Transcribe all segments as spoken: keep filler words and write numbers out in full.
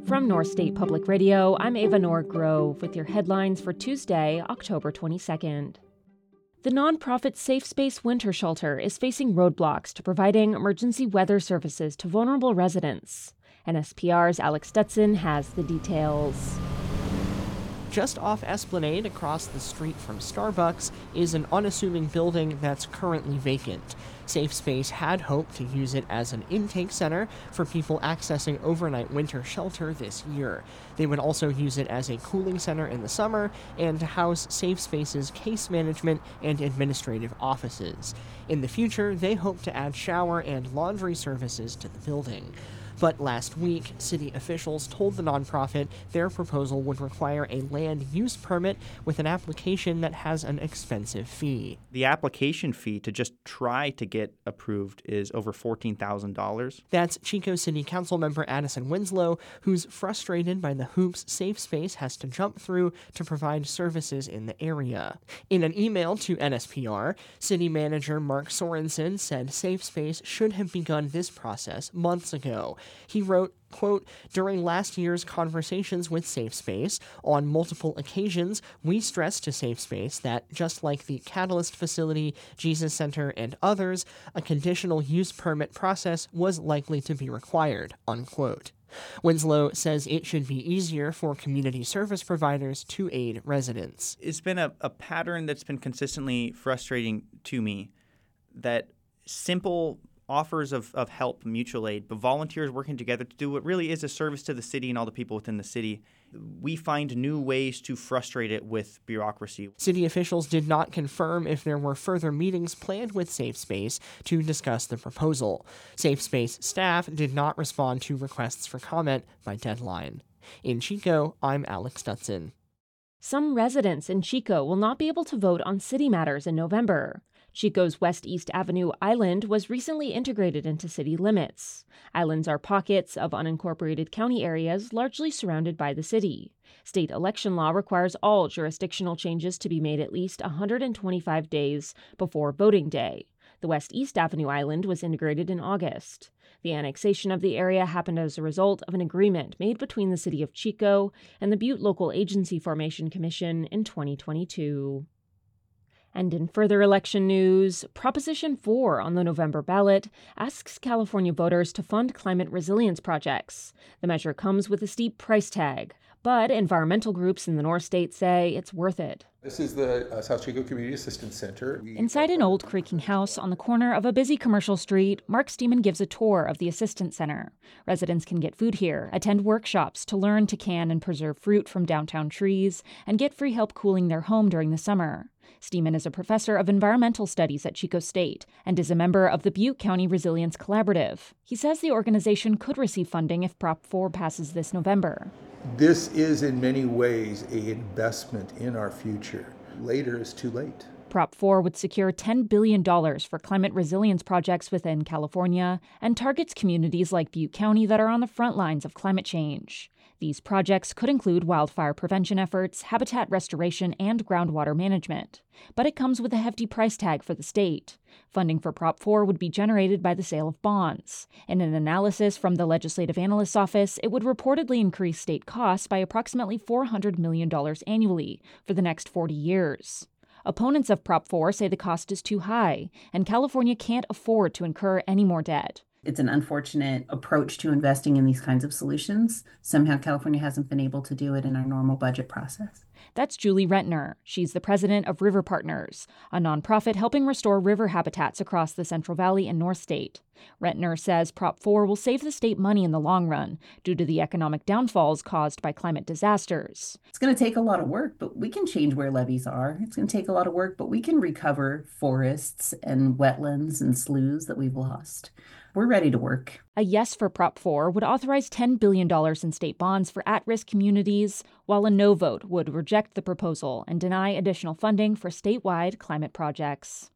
From North State Public Radio, I'm Ava Norgrove with your headlines for Tuesday, October twenty-second. The nonprofit Safe Space Winter Shelter is facing roadblocks to providing emergency weather services to vulnerable residents. N S P R's Alex Stutson has the details. Just off Esplanade, across the street from Starbucks, is an unassuming building that's currently vacant. Safe Space had hoped to use it as an intake center for people accessing overnight winter shelter this year. They would also use it as a cooling center in the summer and to house Safe Space's case management and administrative offices. In the future, they hope to add shower and laundry services to the building. But last week, city officials told the nonprofit their proposal would require a land use permit with an application that has an expensive fee. The application fee to just try to get approved is over fourteen thousand dollars. That's Chico City Council member Addison Winslow, who's frustrated by the hoops Safe Space has to jump through to provide services in the area. In an email to N S P R, city manager Mark Sorensen said Safe Space should have begun this process months ago. He wrote, quote, "During last year's conversations with Safe Space, on multiple occasions, we stressed to Safe Space that, just like the Catalyst facility, Jesus Center, and others, a conditional use permit process was likely to be required," unquote. Winslow says it should be easier for community service providers to aid residents. It's been a, a pattern that's been consistently frustrating to me, that simple offers of, of help, mutual aid, but volunteers working together to do what really is a service to the city and all the people within the city. We find new ways to frustrate it with bureaucracy. City officials did not confirm if there were further meetings planned with Safe Space to discuss the proposal. Safe Space staff did not respond to requests for comment by deadline. In Chico, I'm Alex Stutson. Some residents in Chico will not be able to vote on city matters in November. Chico's West East Avenue Island was recently integrated into city limits. Islands are pockets of unincorporated county areas largely surrounded by the city. State election law requires all jurisdictional changes to be made at least one hundred twenty-five days before voting day. The West East Avenue Island was integrated in August. The annexation of the area happened as a result of an agreement made between the City of Chico and the Butte Local Agency Formation Commission in twenty twenty-two. And in further election news, Proposition four on the November ballot asks California voters to fund climate resilience projects. The measure comes with a steep price tag, but environmental groups in the North State say it's worth it. This is the uh, South Chico Community Assistance Center. We Inside an old creaking house on the corner of a busy commercial street, Mark Steeman gives a tour of the Assistance Center. Residents can get food here, attend workshops to learn to can and preserve fruit from downtown trees, and get free help cooling their home during the summer. Steeman is a professor of environmental studies at Chico State and is a member of the Butte County Resilience Collaborative. He says the organization could receive funding if Prop four passes this November. This is in many ways an investment in our future. Later is too late. Prop four would secure ten billion dollars for climate resilience projects within California and targets communities like Butte County that are on the front lines of climate change. These projects could include wildfire prevention efforts, habitat restoration, and groundwater management. But it comes with a hefty price tag for the state. Funding for Prop four would be generated by the sale of bonds. In an analysis from the Legislative Analyst's Office, it would reportedly increase state costs by approximately four hundred million dollars annually for the next forty years. Opponents of Prop four say the cost is too high, and California can't afford to incur any more debt. It's an unfortunate approach to investing in these kinds of solutions. Somehow California hasn't been able to do it in our normal budget process. That's Julie Rentner. She's the president of River Partners, a nonprofit helping restore river habitats across the Central Valley and North State. Rentner says Prop four will save the state money in the long run due to the economic downfalls caused by climate disasters. It's going to take a lot of work, but we can change where levees are. It's going to take a lot of work, but we can recover forests and wetlands and sloughs that we've lost. We're ready to work. A yes for Prop four would authorize ten billion dollars in state bonds for at-risk communities, while a no vote would reject the proposal and deny additional funding for statewide climate projects.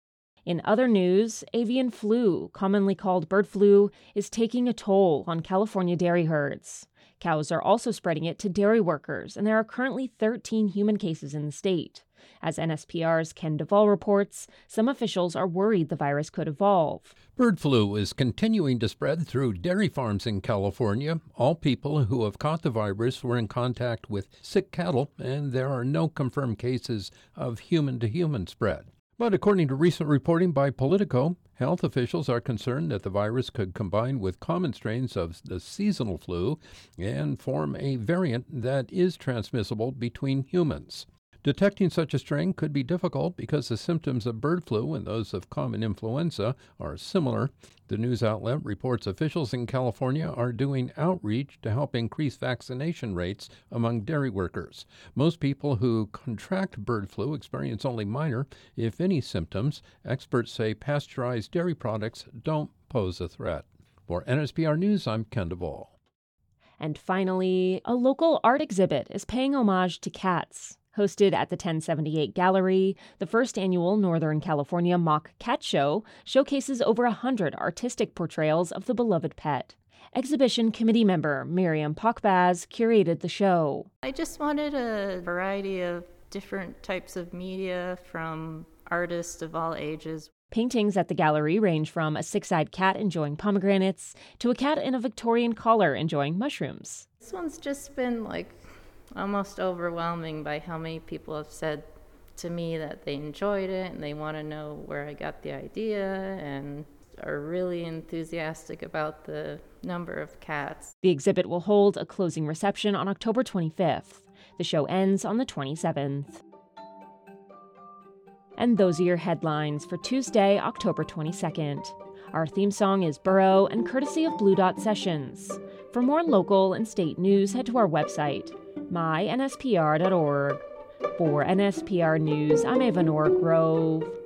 In other news, avian flu, commonly called bird flu, is taking a toll on California dairy herds. Cows are also spreading it to dairy workers, and there are currently thirteen human cases in the state. As N S P R's Ken Duvall reports, some officials are worried the virus could evolve. Bird flu is continuing to spread through dairy farms in California. All people who have caught the virus were in contact with sick cattle, and there are no confirmed cases of human-to-human spread. But according to recent reporting by Politico, health officials are concerned that the virus could combine with common strains of the seasonal flu and form a variant that is transmissible between humans. Detecting such a strain could be difficult because the symptoms of bird flu and those of common influenza are similar. The news outlet reports officials in California are doing outreach to help increase vaccination rates among dairy workers. Most people who contract bird flu experience only minor, if any, symptoms. Experts say pasteurized dairy products don't pose a threat. For N S P R News, I'm Ken Duvall. And finally, a local art exhibit is paying homage to cats. Hosted at the ten seventy-eight Gallery, the first annual Northern California Mock Cat Show showcases over a hundred artistic portrayals of the beloved pet. Exhibition committee member Miriam Pochbaz curated the show. I just wanted a variety of different types of media from artists of all ages. Paintings at the gallery range from a six-eyed cat enjoying pomegranates to a cat in a Victorian collar enjoying mushrooms. This one's just been like almost overwhelming by how many people have said to me that they enjoyed it and they want to know where I got the idea and are really enthusiastic about the number of cats. The exhibit will hold a closing reception on October twenty-fifth. The show ends on the twenty-seventh. And those are your headlines for Tuesday, October twenty-second. Our theme song is Burrow and courtesy of Blue Dot Sessions. For more local and state news, head to our website, my N S P R dot org. For N S P R News, I'm Eva Nora Grove.